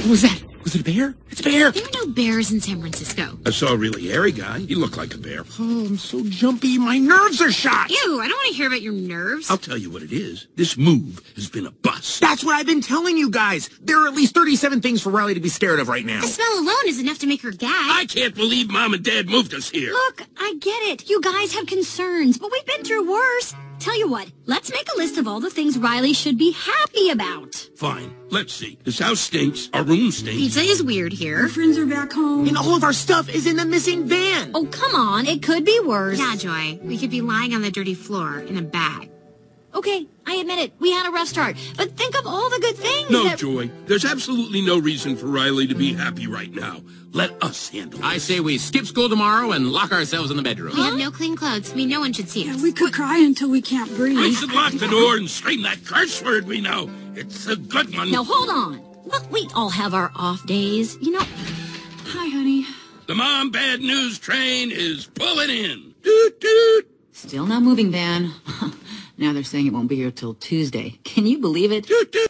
What was that? Was it a bear? It's a bear! There are no bears in San Francisco. I saw a really hairy guy. He looked like a bear. Oh, I'm so jumpy. My nerves are shot. Ew, I don't want to hear about your nerves. I'll tell you what it is. This move has been a bust. That's what I've been telling you guys. There are at least 37 things for Riley to be scared of right now. The smell alone is enough to make her gag. I can't believe Mom and Dad moved us here. Look, I get it. You guys have concerns, but we've been through worse. Tell you what, let's make a list of all the things Riley should be happy about. Fine. Let's see. This house stinks. Our room stinks. Pizza is weird here. Our friends are back home. And all of our stuff is in the missing van. Oh, come on. It could be worse. Yeah, Joy. We could be lying on the dirty floor in a bag. Okay, I admit it. We had a rough start. But think of all the good things. No, Joy. There's absolutely no reason for Riley to be happy right now. Let us handle it. I say we skip school tomorrow and lock ourselves in the bedroom. We have no clean clothes. I mean, no one should see us. We could cry until we can't breathe. We should lock the door and scream that curse word we know. It's a good one. Now, hold on. Look, we all have our off days. You know. Hi, honey. The Mom Bad News train is pulling in. Toot, toot. Still not moving, Van. Now they're saying it won't be here till Tuesday. Can you believe it? Toot, toot.